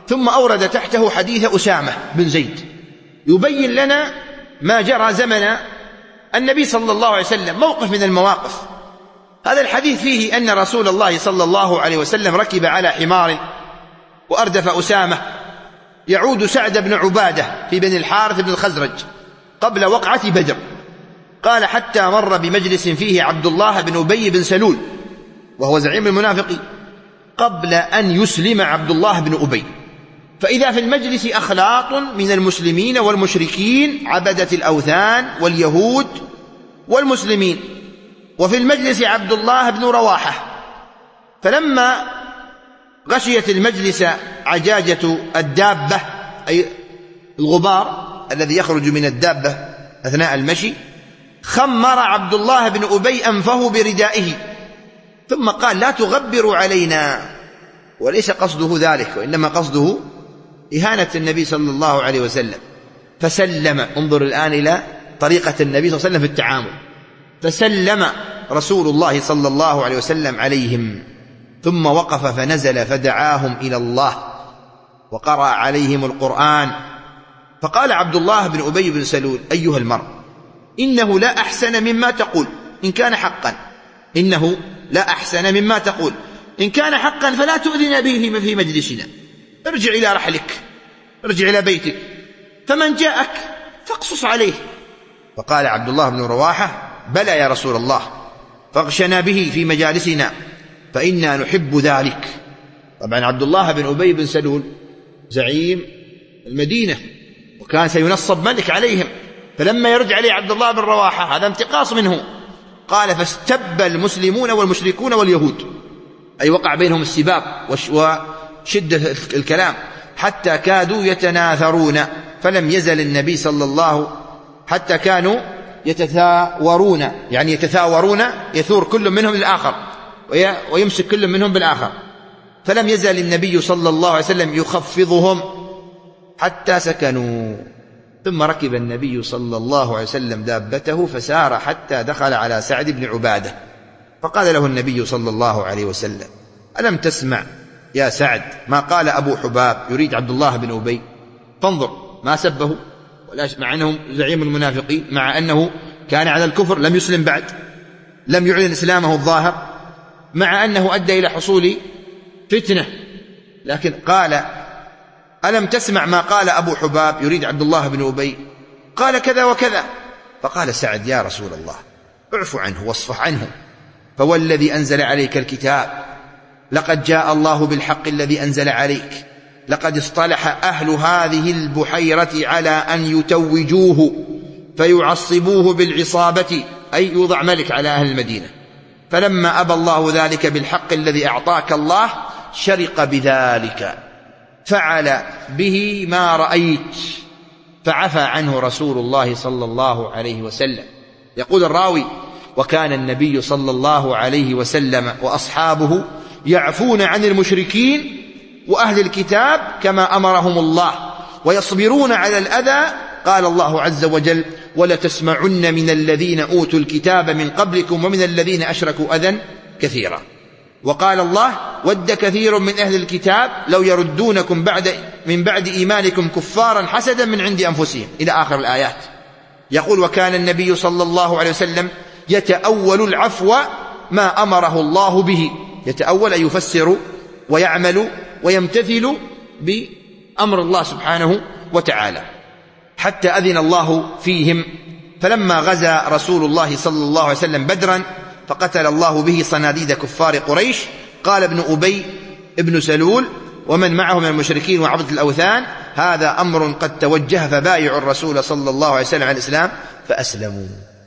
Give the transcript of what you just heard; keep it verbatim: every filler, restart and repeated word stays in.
ثم أورد تحته حديث أسامة بن زيد يبين لنا ما جرى زمن النبي صلى الله عليه وسلم، موقف من المواقف. هذا الحديث فيه أن رسول الله صلى الله عليه وسلم ركب على حمار وأردف أسامة يعود سعد بن عبادة في بني الحارث بن الخزرج قبل وقعة بدر. قال حتى مر بمجلس فيه عبد الله بن أبي بن سلول وهو زعيم المنافقين قبل أن يسلم عبد الله بن أبي، فإذا في المجلس أخلاط من المسلمين والمشركين عبدة الأوثان واليهود والمسلمين، وفي المجلس عبد الله بن رواحة. فلما غشيت المجلس عجاجة الدابة أي الغبار الذي يخرج من الدابة أثناء المشي، خمر عبد الله بن أبي أنفه بردائه ثم قال لا تغبروا علينا، وليس قصده ذلك وإنما قصده إهانة النبي صلى الله عليه وسلم. فسلم، انظر الآن إلى طريقة النبي صلى الله عليه وسلم في التعامل، فسلم رسول الله صلى الله عليه وسلم عليهم ثم وقف فنزل فدعاهم إلى الله وقرأ عليهم القرآن. فقال عبد الله بن أبي بن سلول أيها المرء إنه لا أحسن مما تقول إن كان حقا، إنه لا أحسن مما تقول إن كان حقا فلا تؤذن به في مجلسنا، ارجع إلى رحلك، ارجع إلى بيتك، فمن جاءك فاقصص عليه. فقال عبد الله بن رواحة بلى يا رسول الله، فاغشنا به في مجالسنا فإنا نحب ذلك. طبعا عبد الله بن أبي بن سلول زعيم المدينة وكان سينصب ملك عليهم، فلما يرجع عليه عبد الله بن رواحة هذا انتقاص منه. قال فاستب المسلمون والمشركون واليهود، أي وقع بينهم السباب وشدة الكلام حتى كادوا يتناثرون، فلم يزل النبي صلى الله حتى كانوا يتثاورون، يعني يتثاورون يثور كل منهم للآخر ويمسك كل منهم بالآخر، فلم يزل النبي صلى الله عليه وسلم يخفضهم حتى سكنوا. ثم ركب النبي صلى الله عليه وسلم دابته فسار حتى دخل على سعد بن عبادة، فقال له النبي صلى الله عليه وسلم ألم تسمع يا سعد ما قال أبو حباب، يريد عبد الله بن أبي، فانظر ما سبه مع أنه زعيم المنافقين، مع أنه كان على الكفر لم يسلم بعد، لم يعلن إسلامه الظاهر، مع أنه أدى إلى حصول فتنة، لكن قال ألم تسمع ما قال أبو حباب، يريد عبد الله بن أبي، قال كذا وكذا. فقال سعد يا رسول الله اعف عنه واصفح عنه، فوالذي أنزل عليك الكتاب لقد جاء الله بالحق الذي أنزل عليك، لقد اصطلح أهل هذه البحيرة على أن يتوجوه فيعصبوه بالعصابة، أي يوضع ملك على أهل المدينة، فلما أبى الله ذلك بالحق الذي أعطاك الله شرق بذلك، فعل به ما رأيت، فعفى عنه رسول الله صلى الله عليه وسلم. يقول الراوي وكان النبي صلى الله عليه وسلم وأصحابه يعفون عن المشركين وأهل الكتاب كما أمرهم الله، ويصبرون على الأذى. قال الله عز وجل ولتسمعن من الذين أوتوا الكتاب من قبلكم ومن الذين أشركوا أذى كثيرا. وقال الله ود كثير من أهل الكتاب لو يردونكم بعد من بعد إيمانكم كفارا حسدا من عند أنفسهم، إلى آخر الآيات. يقول وكان النبي صلى الله عليه وسلم يتأول العفو ما أمره الله به، يتأول أن يفسر ويعمل ويمتثل بأمر الله سبحانه وتعالى، حتى أذن الله فيهم. فلما غزا رسول الله صلى الله عليه وسلم بدرا فقتل الله به صناديد كفار قريش، قال ابن أبي ابن سلول ومن معه من المشركين وعبدة الأوثان هذا أمر قد توجه فبايعوا الرسول صلى الله عليه وسلم على الإسلام فأسلموا.